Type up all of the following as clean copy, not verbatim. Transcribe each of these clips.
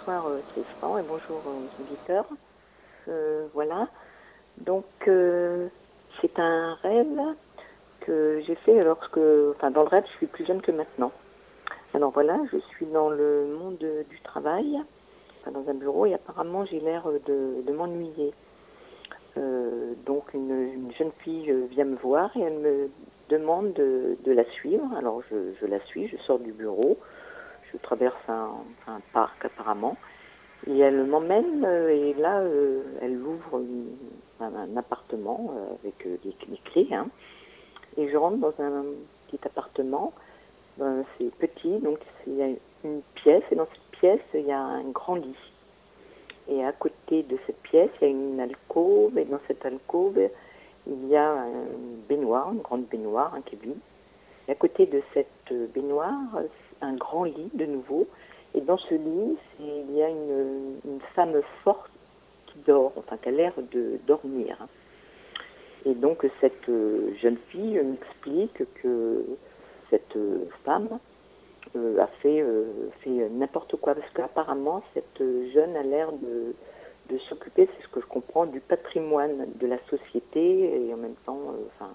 bonsoir Tristan et bonjour aux auditeurs. Voilà, donc c'est un rêve que j'ai fait dans le rêve je suis plus jeune que maintenant. Alors voilà, je suis dans le monde du travail, dans un bureau et apparemment j'ai l'air de m'ennuyer. Donc une jeune fille vient me voir et elle me demande de la suivre. Alors je la suis, je sors du bureau, je traverse un parc apparemment. Et elle m'emmène et là, elle ouvre un appartement avec des clés. Hein, et je rentre dans un petit appartement. C'est petit, donc il y a une pièce. Et dans cette pièce, il y a un grand lit. Et à côté de cette pièce, il y a une alcôve. Et dans cette alcôve, il y a une baignoire, une grande baignoire, un qui est vide. Et à côté de cette baignoire, un grand lit de nouveau. Et dans ce lit, il y a une femme forte qui dort, enfin qui a l'air de dormir. Et donc cette jeune fille m'explique que cette femme a fait n'importe quoi, parce qu'apparemment cette jeune a l'air de s'occuper, c'est ce que je comprends, du patrimoine de la société et en même temps,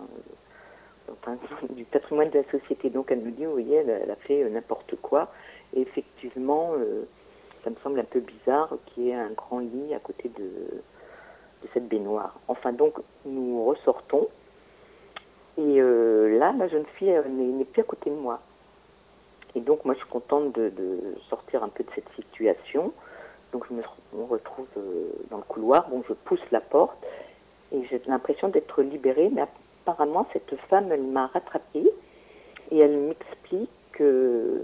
du patrimoine de la société. Donc elle me dit, vous voyez, elle a fait n'importe quoi. Et effectivement, ça me semble un peu bizarre qu'il y ait un grand lit à côté de cette baignoire. Enfin, donc, nous ressortons. Et là, la jeune fille n'est plus à côté de moi. Et donc, moi, je suis contente de sortir un peu de cette situation. Donc, je me retrouve dans le couloir. Bon, je pousse la porte. Et j'ai l'impression d'être libérée. Mais apparemment, cette femme, elle m'a rattrapée. Et elle m'explique que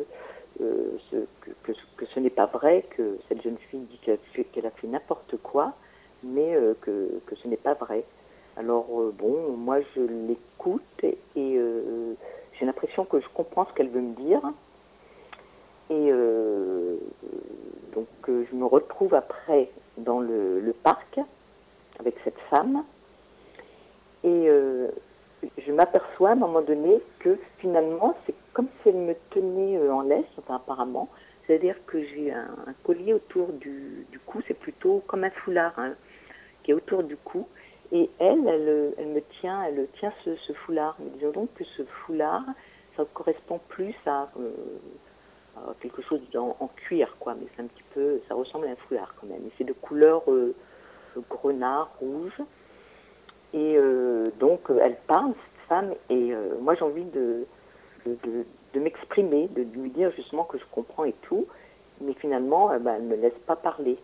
ce n'est pas vrai, que cette jeune fille dit qu'elle a fait n'importe quoi, mais que ce n'est pas vrai. Alors bon, moi je l'écoute et j'ai l'impression que je comprends ce qu'elle veut me dire. Et donc je me retrouve après dans le parc avec cette femme. Et je m'aperçois à un moment donné que finalement, c'est comme si elle me tenait en laisse, enfin apparemment. C'est-à-dire que j'ai un collier autour du cou, c'est plutôt comme un foulard hein, qui est autour du cou. Et elle me tient, elle tient ce foulard. Mais disons donc que ce foulard, ça correspond plus à quelque chose en cuir, quoi. Mais c'est un petit peu, ça ressemble à un foulard quand même. Et c'est de couleur grenat, rouge. Et donc, elle parle, cette femme, et moi j'ai envie de m'exprimer, de lui dire justement que je comprends et tout, mais finalement, elle ne me laisse pas parler.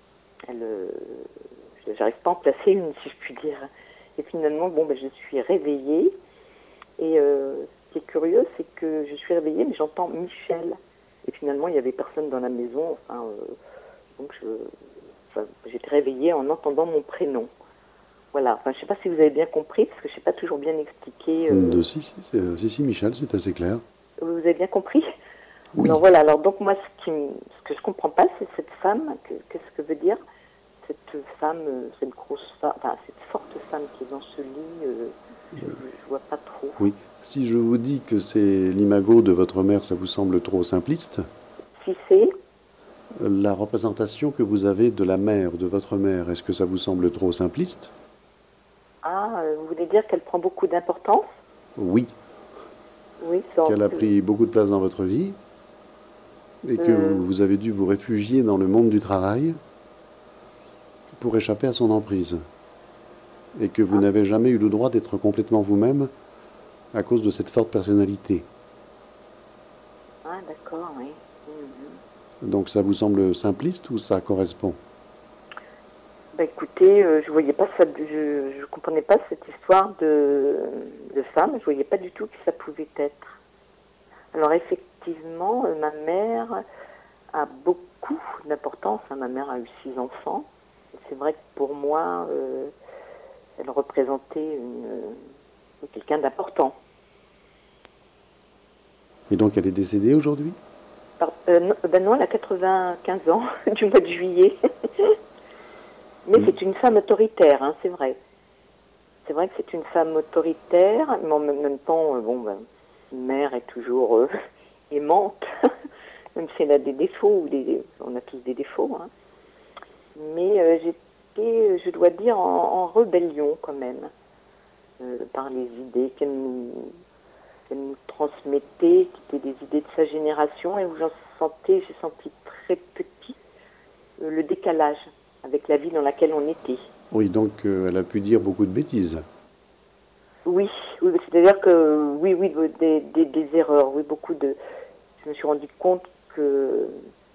J'arrive pas à en placer une, si je puis dire. Et finalement, je suis réveillée, et ce qui est curieux, c'est que je suis réveillée, mais j'entends Michel. Et finalement, il n'y avait personne dans la maison, donc j'étais réveillée en entendant mon prénom. Voilà, enfin, je ne sais pas si vous avez bien compris, parce que je n'ai pas toujours bien expliqué. Si, Michel, c'est assez clair. Vous avez bien compris? Alors Oui. voilà, alors donc moi, ce que je ne comprends pas, c'est cette femme, qu'est-ce que veut dire cette femme, cette grosse femme, enfin, cette forte femme qui est dans ce lit, je ne vois pas trop. Oui. Si je vous dis que c'est l'imago de votre mère, ça vous semble trop simpliste? Si c'est, La représentation que vous avez de la mère, de votre mère, est-ce que ça vous semble trop simpliste? vous voulez dire qu'elle prend beaucoup d'importance? Oui. Oui, Qu'elle a pris beaucoup de place dans votre vie et que euh, vous avez dû vous réfugier dans le monde du travail pour échapper à son emprise. Et que vous ah, n'avez jamais eu le droit d'être complètement vous-même à cause de cette forte personnalité. d'accord, oui. Mhm. Donc ça vous semble simpliste ou ça correspond? Bah écoutez, je voyais pas ça, je comprenais pas cette histoire de femme, je voyais pas du tout qui ça pouvait être. Alors effectivement, ma mère a beaucoup d'importance, hein. Ma mère a eu 6 enfants. Et c'est vrai que pour moi, elle représentait quelqu'un d'important. Et donc elle est décédée aujourd'hui? Non, ben non, elle a 95 ans du mois de juillet. Mais Hmm. c'est une femme autoritaire, hein, c'est vrai. C'est vrai que c'est une femme autoritaire, mais en même temps, une mère est toujours aimante, même si elle a des défauts, on a tous des défauts. faux, hein. Mais j'étais, je dois dire, en rébellion quand même, par les idées qu'elle nous transmettait, qui étaient des idées de sa génération, et où j'ai senti très petit le décalage avec la vie dans laquelle on était. Oui, donc elle a pu dire beaucoup de bêtises. Oui, oui, c'est-à-dire que oui, oui, des erreurs, oui, beaucoup de. Je me suis rendu compte que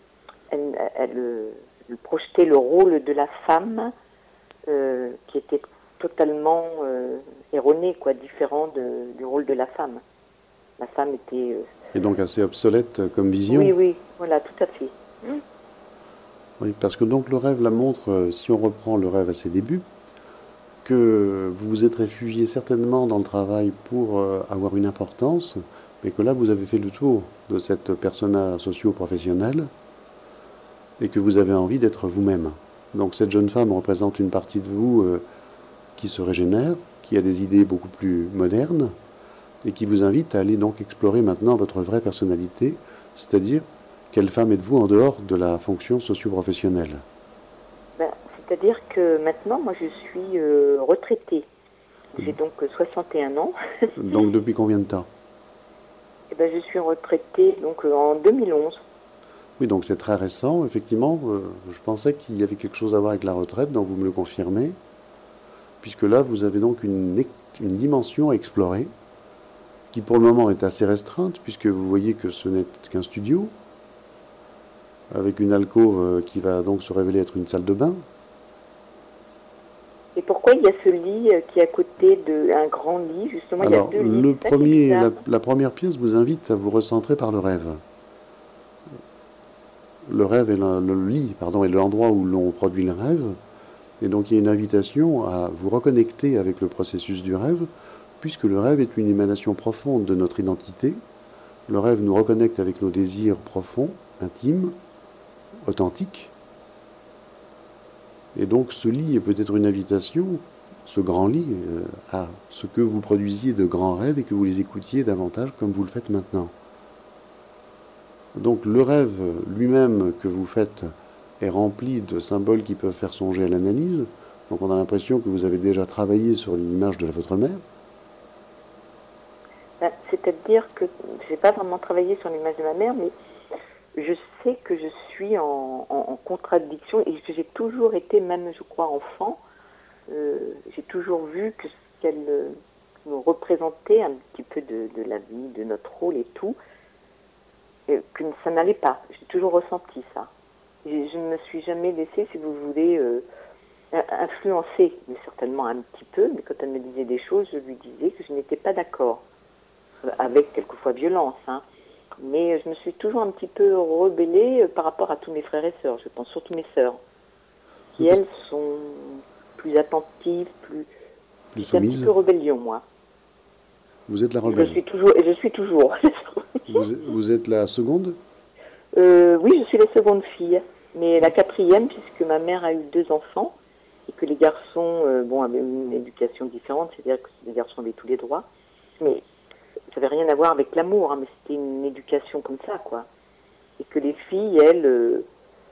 elle projetait le rôle de la femme qui était totalement erroné, quoi, différent du rôle de la femme. La femme était. Et donc assez obsolète comme Oui, vision. oui, voilà, tout à fait. Oui, parce que donc le rêve la montre, si on reprend le rêve à ses débuts, que vous vous êtes réfugié certainement dans le travail pour avoir une importance, mais que là vous avez fait le tour de cette persona socio-professionnelle et que vous avez envie d'être vous-même. Donc cette jeune femme représente une partie de vous qui se régénère, qui a des idées beaucoup plus modernes et qui vous invite à aller donc explorer maintenant votre vraie personnalité, c'est-à-dire quelle femme êtes-vous en dehors de la fonction socio-professionnelle. Ben, c'est-à-dire que maintenant, moi, je suis retraitée. J'ai donc 61 ans. Donc depuis combien de temps? Et ben, je suis retraitée donc en 2011. Oui, donc c'est très récent, effectivement. Je pensais qu'il y avait quelque chose à voir avec la retraite, donc vous me le confirmez, puisque là, vous avez donc une dimension à explorer, qui pour le moment est assez restreinte, puisque vous voyez que ce n'est qu'un studio, avec une alcôve qui va donc se révéler être une salle de bain. Et pourquoi il y a ce lit qui est à côté d'un grand lit, justement? Alors, Il y a deux lits. le C'est ça qui est premier, bizarre. la première pièce vous invite à vous recentrer par le rêve. Le rêve est le lit, pardon, est l'endroit où l'on produit le rêve. Et donc il y a une invitation à vous reconnecter avec le processus du rêve, puisque le rêve est une émanation profonde de notre identité. Le rêve nous reconnecte avec nos désirs profonds, intimes, authentiques. Et donc ce lit est peut-être une invitation, ce grand lit, à ce que vous produisiez de grands rêves et que vous les écoutiez davantage comme vous le faites maintenant. Donc le rêve lui-même que vous faites est rempli de symboles qui peuvent faire songer à l'analyse. Donc on a l'impression que vous avez déjà travaillé sur l'image de votre mère. Ben, c'est-à-dire que je n'ai pas vraiment travaillé sur l'image de ma mère, mais je sais que je suis en contradiction et que j'ai toujours été, même je crois enfant, j'ai toujours vu que qu'elle nous représentait un petit peu de la vie, de notre rôle et tout, et que ça n'allait pas. J'ai toujours ressenti ça. Et je ne me suis jamais laissée, si vous voulez, influencer, mais certainement un petit peu, mais quand elle me disait des choses, je lui disais que je n'étais pas d'accord, avec quelquefois violence, hein. Mais je me suis toujours un petit peu rebellée par rapport à tous mes frères et sœurs, je pense surtout mes sœurs, qui elles sont plus attentives, plus c'est un petit soumise. peu rébellion, moi. Vous êtes la Je rebelle. suis toujours, et je suis toujours. Vous êtes la seconde? Oui, je suis la seconde fille, mais la quatrième, puisque ma mère a eu 2 enfants, et que les garçons, bon, avaient une éducation différente, c'est-à-dire que les garçons avaient tous les droits, mais ça n'avait rien à voir avec l'amour, hein, mais c'était une éducation comme ça, quoi. Et que les filles, elles,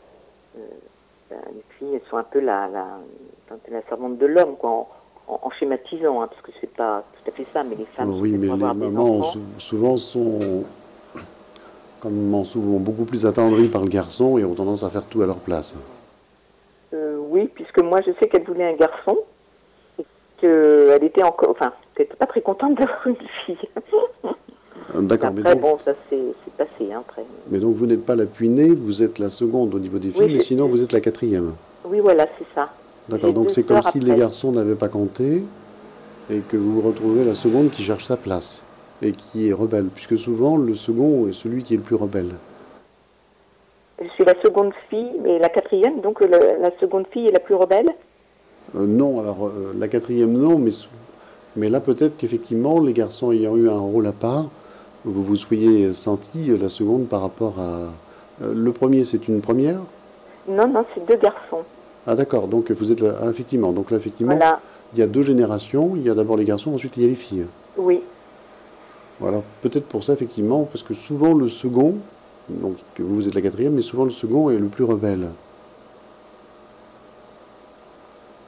les filles, elles sont un peu la servante de l'homme, quoi, en schématisant, hein, parce que c'est pas tout à fait ça, mais les femmes sont Oui, faites mais pour les avoir des mamans enfants. souvent sont comme souvent beaucoup plus attendries par le garçon et ont tendance à faire tout à leur place. Oui, puisque moi, je sais qu'elle voulait un garçon, et qu'elle était encore, enfin, qu'elle n'était pas très contente d'avoir une fille. D'accord, Après, bon, ça c'est passé, hein, après. mais donc vous n'êtes pas la puinée, vous êtes la seconde au niveau des filles, Oui, mais sinon vous êtes la quatrième. oui, voilà, c'est ça. D'accord, J'ai donc deux c'est comme sœurs si les après. garçons n'avaient pas compté et que vous vous retrouvez la seconde qui cherche sa place et qui est rebelle, puisque souvent le second est celui qui est le plus rebelle. Je suis la seconde fille, mais la quatrième, donc la seconde fille est la plus rebelle. Non, alors la quatrième non, mais là peut-être qu'effectivement les garçons ayant eu un rôle à part, vous vous soyez senti la seconde par rapport à... le premier c'est une première. Non, non, c'est 2 garçons. Ah d'accord, donc vous êtes là, ah, effectivement, donc là effectivement Voilà, il y a deux générations, il y a d'abord les garçons, ensuite il y a les filles. oui. Voilà, peut-être pour ça, effectivement, parce que souvent le second, donc que vous êtes la quatrième, mais souvent le second est le plus rebelle.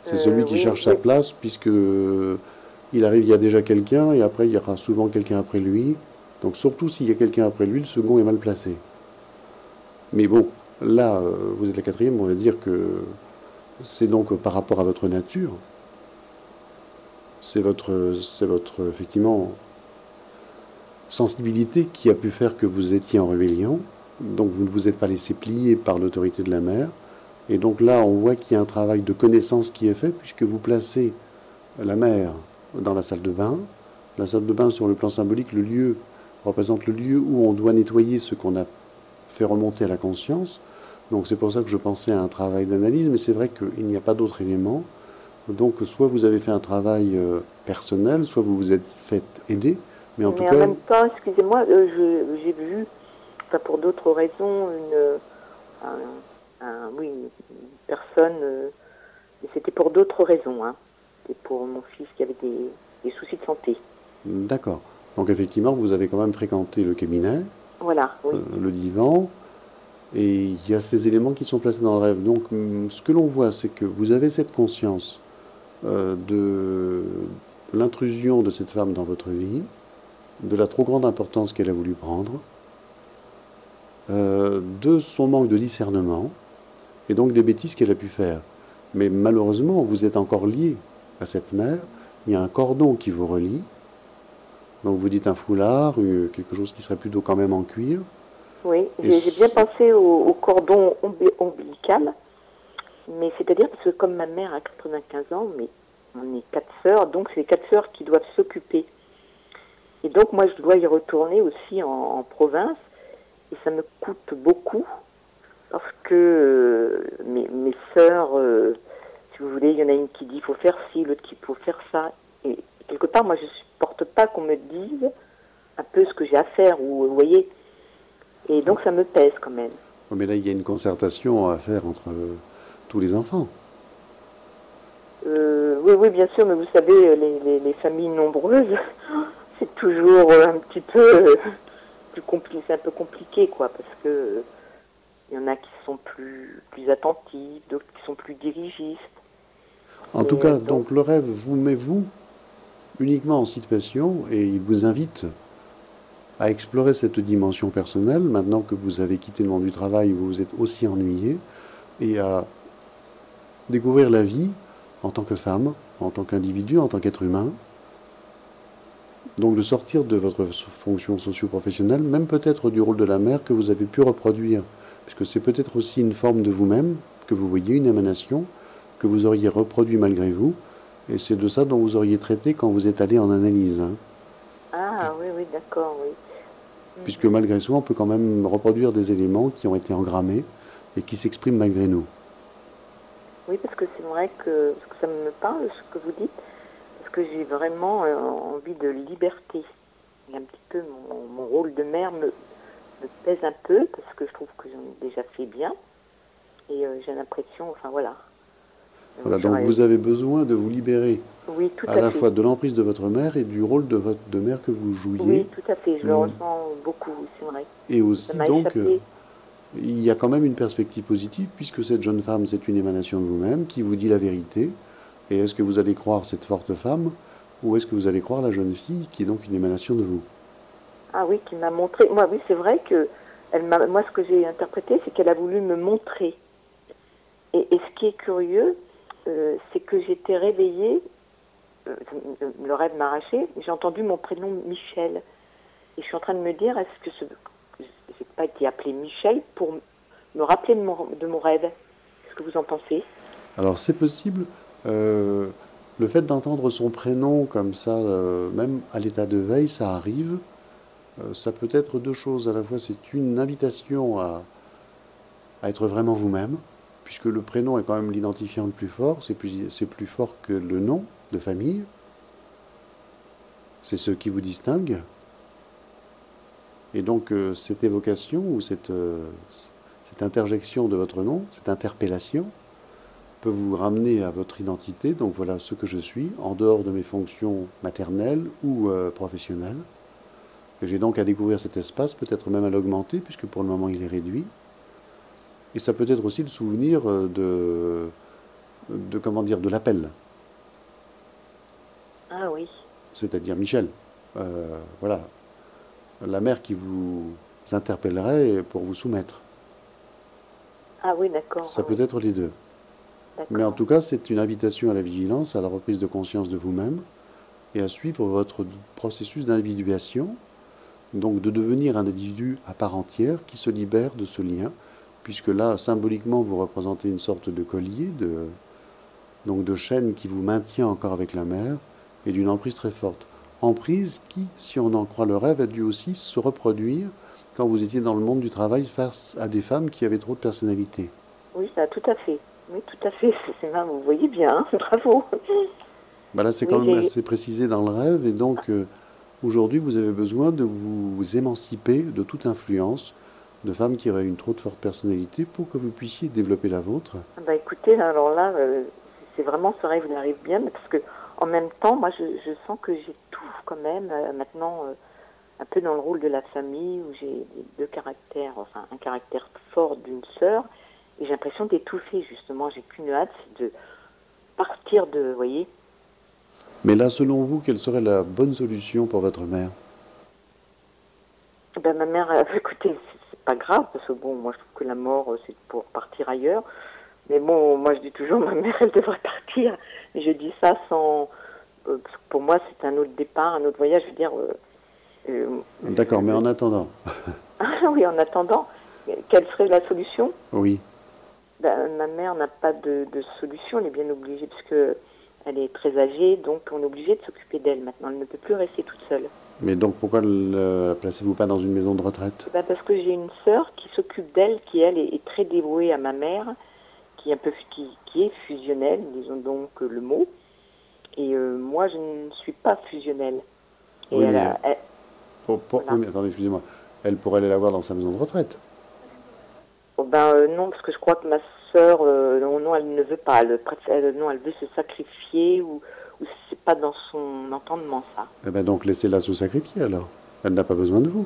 C'est celui qui Oui, cherche sa oui, place, puisque il arrive, il y a déjà quelqu'un, et après il y aura souvent quelqu'un après lui. Donc surtout s'il y a quelqu'un après lui, le second est mal placé. Mais bon, là, vous êtes la quatrième, on va dire que c'est donc par rapport à votre nature, c'est votre effectivement sensibilité qui a pu faire que vous étiez en rébellion. Donc vous ne vous êtes pas laissé plier par l'autorité de la mère. Et donc là, on voit qu'il y a un travail de connaissance qui est fait, puisque vous placez la mère dans la salle de bain. La salle de bain, sur le plan symbolique, le lieu représente le lieu où on doit nettoyer ce qu'on a fait remonter à la conscience. Donc c'est pour ça que je pensais à un travail d'analyse, mais c'est vrai qu'il n'y a pas d'autres éléments. Donc soit vous avez fait un travail personnel, soit vous vous êtes fait aider, mais en tout mais en cas, même temps, excusez-moi, j'ai vu, enfin pour d'autres raisons, oui, une personne, mais c'était pour d'autres raisons, hein. C'était pour mon fils qui avait des soucis de santé. d'accord. Donc effectivement, vous avez quand même fréquenté le cabinet, Voilà, oui. le divan, et il y a ces éléments qui sont placés dans le rêve. Donc ce que l'on voit, c'est que vous avez cette conscience de l'intrusion de cette femme dans votre vie, de la trop grande importance qu'elle a voulu prendre, de son manque de discernement, et donc des bêtises qu'elle a pu faire. Mais malheureusement, vous êtes encore lié à cette mère, il y a un cordon qui vous relie, donc vous dites un foulard, quelque chose qui serait plutôt quand même en cuir, Oui, et j'ai bien pensé au cordon ombilical, mais c'est-à-dire parce que comme ma mère a 95 ans, mais on est 4 sœurs, donc c'est les 4 sœurs qui doivent s'occuper. Et donc moi je dois y retourner aussi en province, et ça me coûte beaucoup, parce que mes sœurs, si vous voulez, il y en a une qui dit il faut faire ci, l'autre qui faut faire ça. Et quelque part, moi je ne supporte pas qu'on me dise un peu ce que j'ai à faire, ou vous voyez. Et donc ça me pèse quand même. mais là il y a une concertation à faire entre tous les enfants. Oui, oui, bien sûr, mais vous savez, les familles nombreuses, c'est toujours un petit peu plus compliqué, c'est un peu compliqué, quoi, parce que il y en a qui sont plus attentifs, d'autres qui sont plus dirigistes. En tout Et cas, donc, donc le rêve vous met vous uniquement en situation et il vous invite à explorer cette dimension personnelle, maintenant que vous avez quitté le monde du travail où vous vous êtes aussi ennuyé, et à découvrir la vie en tant que femme, en tant qu'individu, en tant qu'être humain. Donc de sortir de votre fonction socio-professionnelle, même peut-être du rôle de la mère que vous avez pu reproduire, puisque c'est peut-être aussi une forme de vous-même que vous voyez, une émanation que vous auriez reproduit malgré vous, et c'est de ça dont vous auriez traité quand vous êtes allé en analyse, hein. ah oui, oui, d'accord, oui. Puisque malgré soi, on peut quand même reproduire des éléments qui ont été engrammés et qui s'expriment malgré nous. Oui, parce que c'est vrai parce que ça me parle ce que vous dites, parce que j'ai vraiment envie de liberté. Et un petit peu mon rôle de mère me pèse un peu, parce que je trouve que j'en ai déjà fait bien. Et j'ai l'impression, enfin voilà. Voilà, donc vous avez besoin de vous libérer Oui, tout à à la fait. fois de l'emprise de votre mère et du rôle de mère que vous jouiez. Oui, tout à fait. Je le ressens beaucoup, c'est vrai. Et Ça aussi, m'a donc, échappé. il y a quand même une perspective positive, puisque cette jeune femme, c'est une émanation de vous-même qui vous dit la vérité. Et est-ce que vous allez croire cette forte femme, ou est-ce que vous allez croire la jeune fille, qui est donc une émanation de vous? Ah oui, qui m'a montré. Moi, oui, c'est vrai que moi, ce que j'ai interprété, c'est qu'elle a voulu me montrer. Et ce qui est curieux, c'est que j'étais réveillée, le rêve m'a arraché, j'ai entendu mon prénom Michel. Et je suis en train de me dire, est-ce que j'ai pas été appelée Michel pour me rappeler de mon rêve? Qu'est-ce que vous en pensez? Alors c'est possible. Le fait d'entendre son prénom comme ça, même à l'état de veille, ça arrive. Ça peut être deux choses. À la fois, c'est une invitation à être vraiment vous-même, puisque le prénom est quand même l'identifiant le plus fort. C'est plus fort que le nom de famille. C'est ce qui vous distingue. Et donc cette évocation ou cette interjection de votre nom, cette interpellation, peut vous ramener à votre identité. Donc voilà ce que je suis, en dehors de mes fonctions maternelles ou professionnelles. Et j'ai donc à découvrir cet espace, peut-être même à l'augmenter, puisque pour le moment il est réduit. Et ça peut être aussi le souvenir comment dire, de l'appel, Ah oui. c'est-à-dire Michel. Voilà, la mère qui vous interpellerait pour vous soumettre. Ah oui, d'accord, Ça peut oui. être les deux. Mais en D'accord. tout cas, c'est une invitation à la vigilance, à la reprise de conscience de vous-même et à suivre votre processus d'individuation, donc de devenir un individu à part entière qui se libère de ce lien, puisque là, symboliquement, vous représentez une sorte de collier, donc de chaîne qui vous maintient encore avec la mère et d'une emprise très forte. Emprise qui, si on en croit le rêve, a dû aussi se reproduire quand vous étiez dans le monde du travail face à des femmes qui avaient trop de personnalité. Oui, ça, tout à fait. Oui, tout à fait. Vous voyez bien, hein, bravo. Bah là, c'est quand Oui, même assez précisé dans le rêve, et donc aujourd'hui, vous avez besoin de vous émanciper de toute influence de femmes qui auraient une trop de forte personnalité pour que vous puissiez développer la vôtre. bah écoutez, alors là, c'est vraiment ce rêve, il arrive bien, mais parce que en même temps, moi, je sens que j'ai tout quand même maintenant, un peu dans le rôle de la famille, où j'ai deux caractères, enfin un caractère fort d'une sœur, et j'ai l'impression d'étouffer justement. J'ai qu'une hâte, c'est de partir de, vous voyez. Mais là, selon vous, quelle serait la bonne solution pour votre mère? Ben, ma mère, écoutez, c'est pas grave, parce que bon, moi je trouve que la mort, c'est pour partir ailleurs. Mais bon, moi je dis toujours, ma mère, elle devrait partir. Et je dis ça sans... parce que pour moi, c'est un autre départ, un autre voyage. Je veux dire, D'accord, mais en attendant, ah oui, en attendant, quelle serait la solution? oui. Ben, ma mère n'a pas de solution, elle est bien obligée, parce que elle est très âgée, donc on est obligé de s'occuper d'elle maintenant. Elle ne peut plus rester toute seule. Mais donc pourquoi ne la placez-vous pas dans une maison de retraite? Ben, parce que j'ai une sœur qui s'occupe d'elle, qui elle est très dévouée à ma mère, qui est un peu qui est fusionnelle, disons donc le mot. Et moi, je ne suis pas fusionnelle. Et Oui, mais voilà. oui, mais attendez, excusez-moi. Elle pourrait aller la voir dans sa maison de retraite. Oh, ben non, parce que je crois que ma sœur, non, non, elle ne veut pas. Non, elle veut se sacrifier ou c'est pas dans son entendement ça. Eh bien donc laissez-la se sacrifier alors. Elle n'a pas besoin de vous.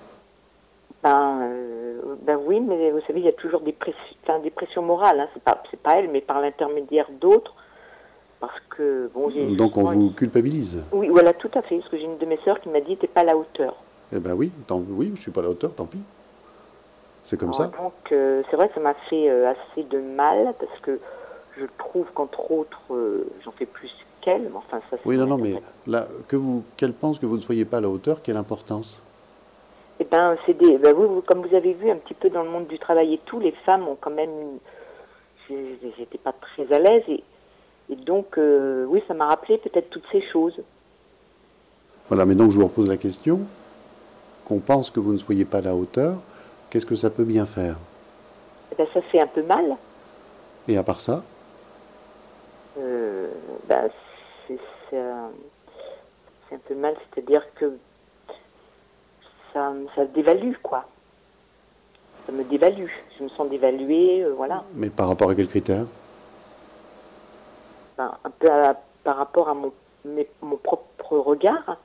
Ben oui, mais vous savez, il y a toujours des pressions morales. Hein. C'est pas elle, mais par l'intermédiaire d'autres, parce que bon, j'ai Donc on souvent vous culpabilise. oui, voilà, tout à fait. Parce que j'ai une de mes sœurs qui m'a dit, t'es pas à la hauteur. Eh bien oui, oui, je suis pas à la hauteur, tant pis. C'est comme Alors, ça. donc, c'est vrai que ça m'a fait assez de mal parce que je trouve qu'entre autres, j'en fais plus qu'elle, mais enfin, ça Oui, c'est non, mon non, mais interprétation. là, qu'elle pense que vous ne soyez pas à la hauteur, quelle importance? Eh ben, oui, comme vous avez vu un petit peu dans le monde du travail et tout, les femmes ont quand même, j'étais pas très à l'aise et donc, oui, ça m'a rappelé peut-être toutes ces choses. Voilà, mais donc je vous repose la question. Qu'on pense que vous ne soyez pas à la hauteur, qu'est-ce que ça peut bien faire? Eh ben, ça fait un peu mal. Et à part ça, Euh, ben, c'est c'est un, c'est un peu mal, c'est-à-dire que ça dévalue, quoi. Ça me dévalue. Je me sens dévaluée, voilà. mais par rapport à quels critères? Ben, un peu par rapport à mon propre regard,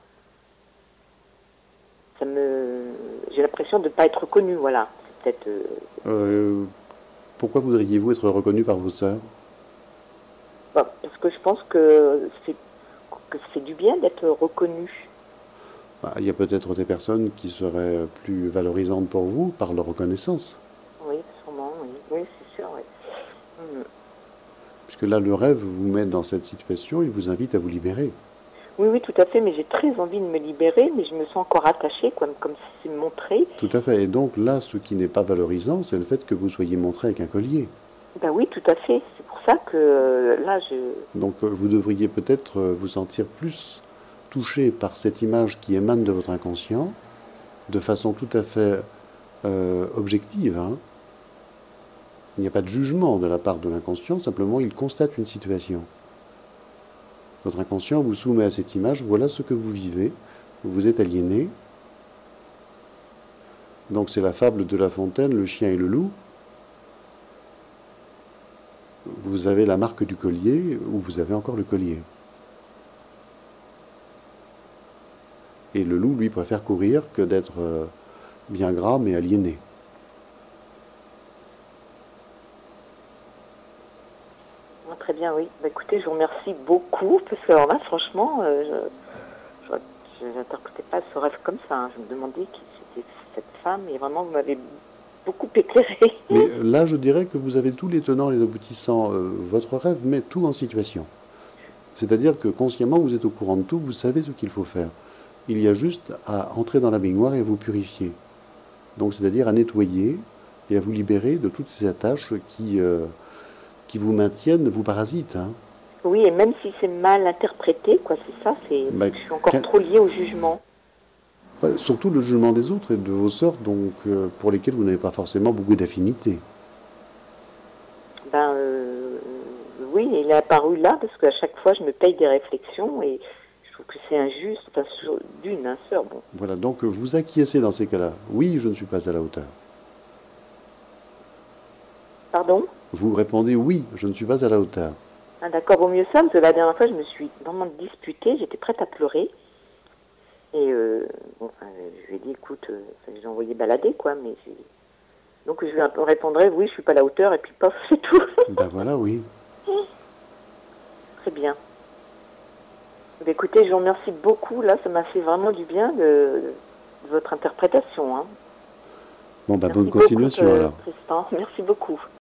j'ai l'impression de ne pas être reconnue, voilà. C'est peut-être, Euh, Pourquoi voudriez-vous être reconnu par vos sœurs? ben, parce que je pense que c'est du bien d'être reconnue. Bah, il y a peut-être des personnes qui seraient plus valorisantes pour vous par leur reconnaissance. Oui, sûrement, oui, oui, c'est sûr, oui. Mm. Puisque là, le rêve vous met dans cette situation, il vous invite à vous libérer. Oui, oui, tout à fait, mais j'ai très envie de me libérer, mais je me sens encore attachée, quoi, comme si c'est montré. Tout à fait. Et donc là, ce qui n'est pas valorisant, c'est le fait que vous soyez montré avec un collier. Ben oui, tout à fait. C'est pour ça que là, Donc vous devriez peut-être vous sentir plus touché par cette image qui émane de votre inconscient, de façon tout à fait objective, hein. Il n'y a pas de jugement de la part de l'inconscient, simplement il constate une situation. Votre inconscient vous soumet à cette image, voilà ce que vous vivez, vous êtes aliéné. Donc c'est la fable de La Fontaine, le chien et le loup. Vous avez la marque du collier, ou vous avez encore le collier. Et le loup, lui, préfère courir que d'être bien gras mais aliéné. Ah, très bien, oui. Bah, écoutez, je vous remercie beaucoup, parce que alors là, franchement, je n'interprétais pas ce rêve comme ça, hein. Je me demandais qui c'était cette femme, et vraiment, vous m'avez beaucoup éclairé. Mais là, je dirais que vous avez tous les tenants et les aboutissants. Votre rêve met tout en situation. C'est-à-dire que consciemment, vous êtes au courant de tout, vous savez ce qu'il faut faire. Il y a juste à entrer dans la baignoire et à vous purifier. Donc, c'est-à-dire à nettoyer et à vous libérer de toutes ces attaches qui vous maintiennent, vous parasitent, hein. Oui, et même si c'est mal interprété, quoi, c'est ça, c'est Bah, je suis encore trop liée au jugement. ouais, surtout le jugement des autres et de vos sœurs, donc pour lesquelles vous n'avez pas forcément beaucoup d'affinité. Ben oui, il est apparu là parce qu'à chaque fois je me paye des réflexions et je trouve que c'est injuste, enfin, d'une hein, sœur, bon. Voilà, donc vous acquiescez dans ces cas-là. Oui, je ne suis pas à la hauteur. Pardon? Vous répondez oui, je ne suis pas à la hauteur. Ah d'accord, vaut mieux ça, parce que la dernière fois je me suis vraiment disputée, j'étais prête à pleurer. Et bon, enfin, je lui ai dit, écoute, enfin, je l'ai envoyé balader, quoi, mais donc je lui répondrai, oui, je suis pas à la hauteur, et puis pof, c'est tout. Ben voilà, oui. Très bien. Eh bien, écoutez, je vous remercie beaucoup, là, ça m'a fait vraiment du bien de votre interprétation, hein. Bon, ben bonne Merci beaucoup, continuation alors. Tristan, merci beaucoup.